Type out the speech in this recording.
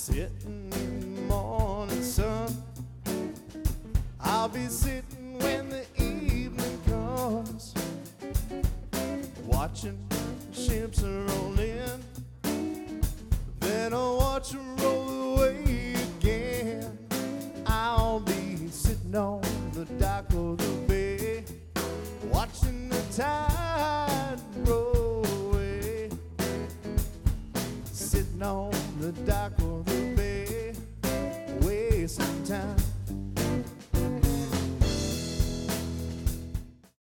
Sitting in the morning sun, I'll be sitting when the evening comes, watching ships roll in, then I'll watch them roll away again. I'll be sitting on the dock of the bay, watching the tide roll away. Sitting on the dock of the bay, wasting time.